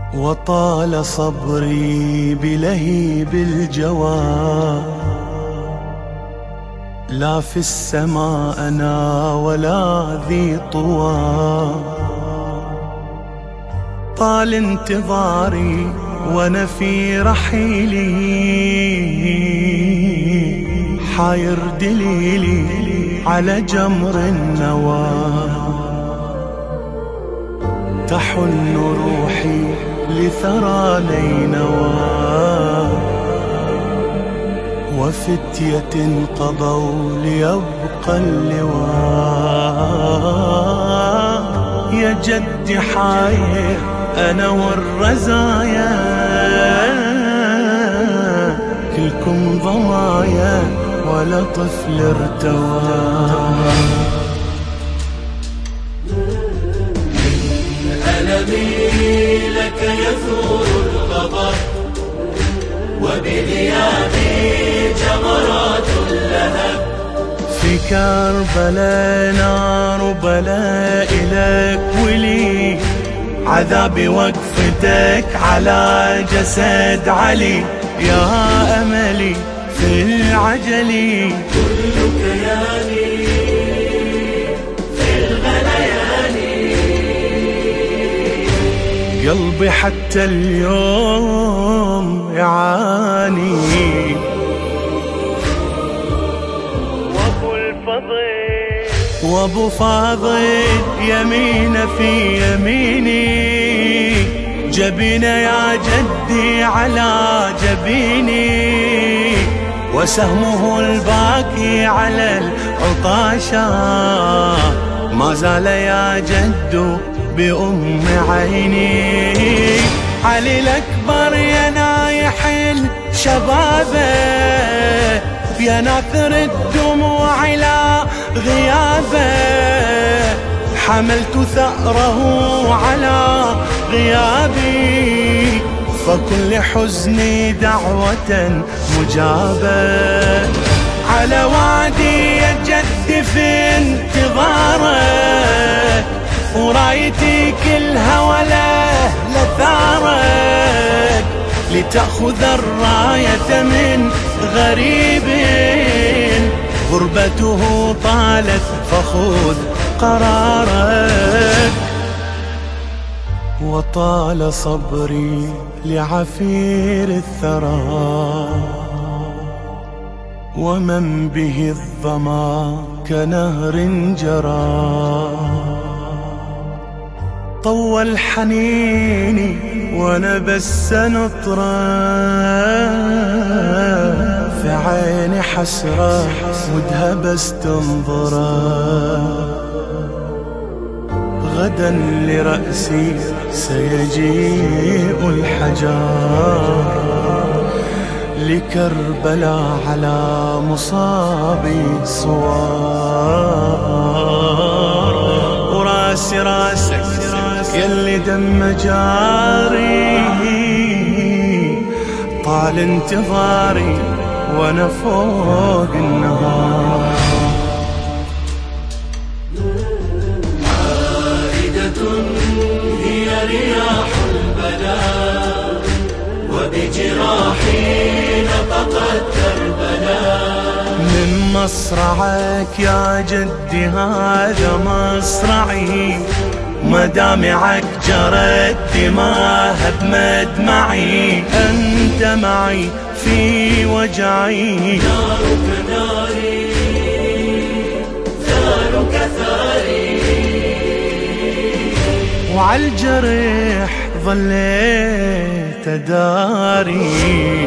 وطال صبري بلهيب الجوى، لا في السماء أنا ولا ذي طوى. طال انتظاري وأنا في رحيلي، حاير دليلي على جمر النوى. تحن روحي لثرى نينوى، وفتية قضوا ليبقى اللواء. يا جد حاير أنا والرزايا، كلكم ضمايا ولا طفل ارتوى. ألمي لك يثور الغضب، وبغيابي جمرات اللهب. في كربلاء نار بلاء لك ولي، عذابي وقفتك على جسد علي. يا أملي في العجل، كل كياني في الغليان. قلبي حتى اليوم يعاني. وابو فاضل يمينه في يميني، جبينه يا جدي على جبيني، وسهمه الباكي على العطاشة. ما زال يا جد بأم عيني، علي الأكبر يا نايح الشبابه، يا ناثر الدموع على غيابه. حملت ثأره على غيابي، فكل حزني دعوة مجابة. على وعدي يا جد في انتظارك، ورايتي كلها ولا لثارك، لتأخذ الراية من غريب غربته طالت، فخذ قرارك. وطال صبري لعفير الثرى، ومن به الظما كنهر جرى. طول حنيني وانا بس نطرة، في عيني حسرة ودها بس تنظره. غدا لرأسي سيجيء الحجار، لكربلاء على مصابي صوار. وراسي راسك يلي دم جاري، طال انتظاري وانا فوق النهار. عائدة هي رياح البلاء، وبجراحي نطقت كربلاء. من مصرعك يا جدي هذا مصرعي، مدامعك جرت دماها بمدمعي. أنت معي في وجعي، نارك ناري ثارك ثاري. وعالجرح ظليت أداري،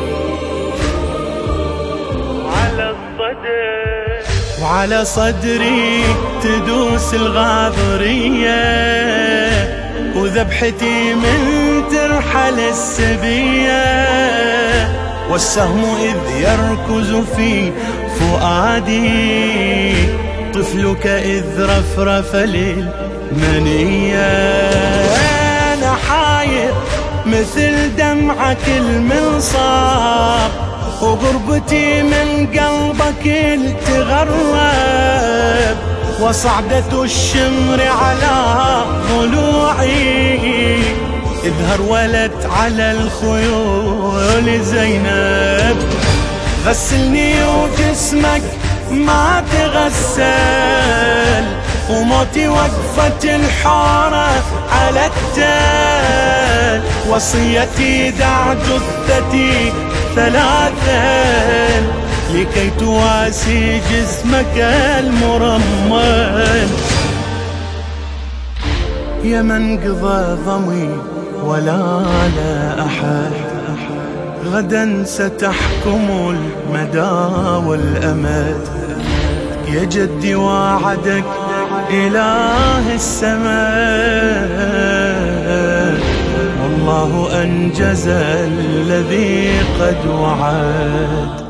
وعلى صدري تدوس الغاضرية، وذبحتي من ترحل السبية. والسهم إذ يركز في فؤادي، طفلك إذ رفرف للمنية. أنا حاير مثل دمعك المنصاب، وغربتي من قلبك تغرب. وصعدة الشمر على ضلوعي، اذ هرولت على الخيول زينب، غسلني وجسمك ما تغسل، وموتي وقفة الحارة على التل، وصيتي دع جثتي ثلاثا لكي تواسي جسمك المرمل. يا من قضى ضمي ولا لا أحد، غدا ستحكم المدى والأمد، يا جدي وعدك إله السماء، والله أنجز الذي قد وعد.